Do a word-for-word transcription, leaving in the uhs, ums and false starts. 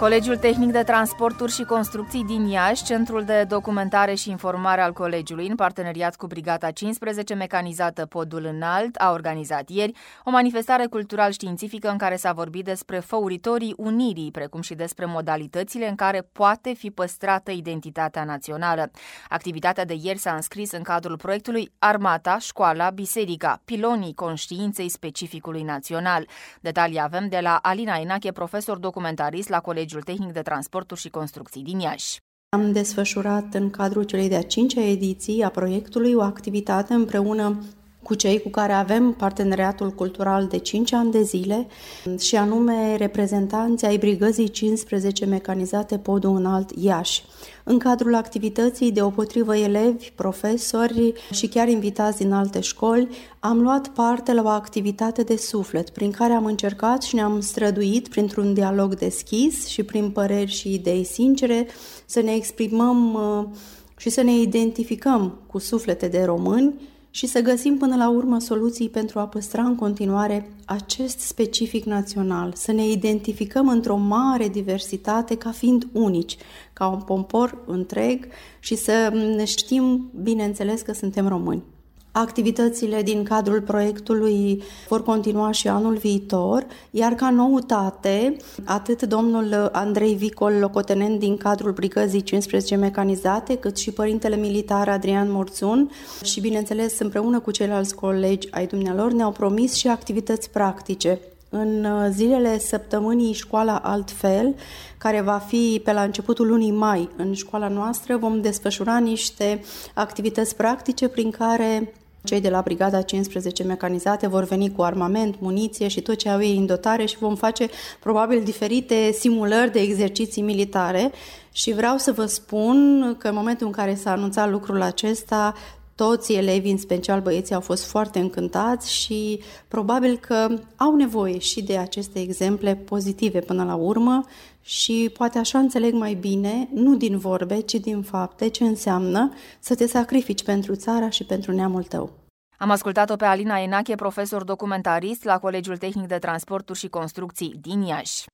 Colegiul Tehnic de Transporturi și Construcții din Iași, Centrul de Documentare și Informare al Colegiului, în parteneriat cu Brigada cincisprezece mecanizată Podul Înalt, a organizat ieri o manifestare cultural-științifică în care s-a vorbit despre făuritorii unirii, precum și despre modalitățile în care poate fi păstrată identitatea națională. Activitatea de ieri s-a înscris în cadrul proiectului Armata, Școala, Biserica, pilonii conștiinței specificului național. Detalii avem de la Alina Enache, profesor documentarist la Colegiul Tehnic de Transporturi și Construcții din Iași. Am desfășurat în cadrul celei de-a cincea ediții a proiectului o activitate împreună cu cei cu care avem parteneriatul cultural de cinci ani de zile, și anume reprezentanții ai Brigăzii cincisprezece mecanizate Podul Înalt Iași. În cadrul activității, deopotrivă elevi, profesori și chiar invitați din alte școli, am luat parte la o activitate de suflet, prin care am încercat și ne-am străduit, printr-un dialog deschis și prin păreri și idei sincere, să ne exprimăm și să ne identificăm cu suflete de români și să găsim până la urmă soluții pentru a păstra în continuare acest specific național, să ne identificăm într-o mare diversitate ca fiind unici, ca un popor întreg și să știm, bineînțeles, că suntem români. Activitățile din cadrul proiectului vor continua și anul viitor, iar ca noutate, atât domnul Andrei Vicol, locotenent din cadrul Brigăzii cincisprezece mecanizate, cât și părintele militar Adrian Morțun și, bineînțeles, împreună cu ceilalți colegi ai dumnealor, ne-au promis și activități practice. În zilele săptămânii Școala Altfel, care va fi pe la începutul lunii mai în școala noastră, vom desfășura niște activități practice prin care cei de la Brigada cincisprezece mecanizate vor veni cu armament, muniție și tot ce au ei în dotare și vom face probabil diferite simulări de exerciții militare. Și vreau să vă spun că în momentul în care s-a anunțat lucrul acesta, toți elevii, în special băieții, au fost foarte încântați și probabil că au nevoie și de aceste exemple pozitive până la urmă și poate așa înțeleg mai bine, nu din vorbe, ci din fapte, ce înseamnă să te sacrifici pentru țara și pentru neamul tău. Am ascultat-o pe Alina Enache, profesor documentarist la Colegiul Tehnic de Transporturi și Construcții din Iași.